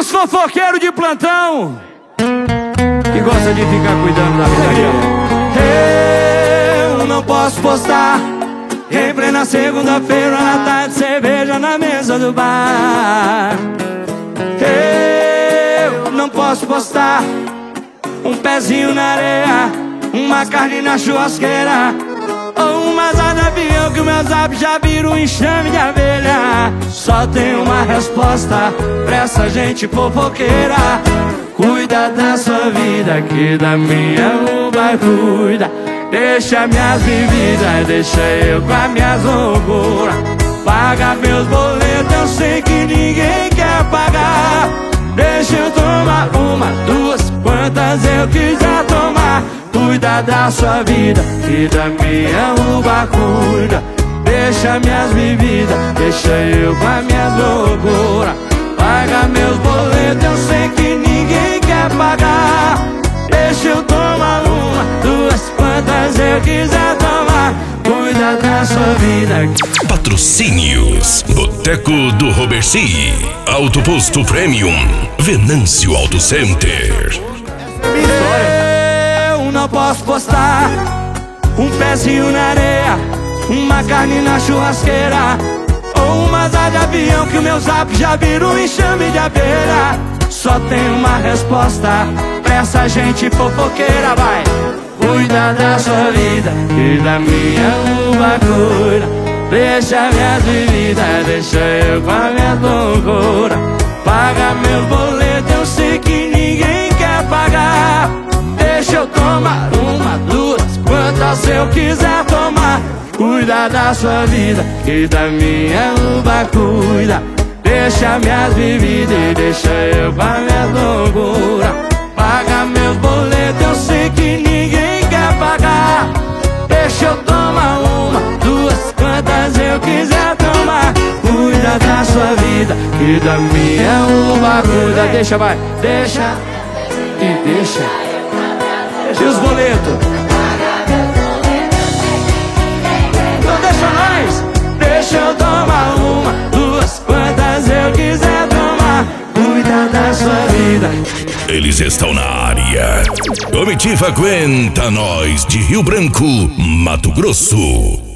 os fofoqueiros de plantão que gosta de ficar cuidando da vida dele. Eu não posso postar em plena segunda-feira na tarde, cerveja na mesa do bar. Eu não posso postar um pezinho na areia, uma carne na churrasqueira, ou uma asa de avião que o meu zap já vira um enxame de abelha. Só tem uma resposta pra essa gente fofoqueira: cuida da sua vida, que da minha o vai cuida. Deixa minhas bebidas, deixa eu com as minhas loucuras. Paga meus boletos, eu sei que ninguém quer pagar. Deixa eu tomar uma, duas, quantas eu quiser tomar. Cuida da sua vida, que da minha uva cuida. Deixa minhas bebidas, deixa eu com as minhas loucuras. Paga meus boletos, eu sei que ninguém quer pagar. Deixa eu tomar uma, duas, quantas eu quiser tomar. Cuida da sua vida. Patrocínios: Boteco do Roberci, Auto Posto Premium, Venâncio Auto Center. Eu não posso postar um pezinho na areia, uma carne na churrasqueira, ou uma asa de avião que o meu zap já vira um enxame de abelha. Só tem uma resposta pra essa gente fofoqueira, vai. Cuida da sua vida, que da minha uva cuida. Deixa minhas bebidas, deixa eu com a minha loucura. Paga meus boletos, eu sei que ninguém quer pagar. Deixa eu tomar uma, duas, quantas eu quiser tomar. Cuida da sua vida, que da minha uva cuida. Deixa minhas bebidas e deixa eu com a minha loucura. Paga meus boletos, eu sei que ninguém quer pagar. Deixa eu tomar uma, duas, quantas eu quiser tomar. Cuida da sua vida, que da minha uva cuida. Deixa, vai, deixa e deixa. E os boletos? Então deixa nós. Deixa eu tomar uma, duas, quantas eu quiser tomar. Cuida da sua vida. Eles estão na área. Comitiva Aguenta Nós, de Rio Branco, Mato Grosso.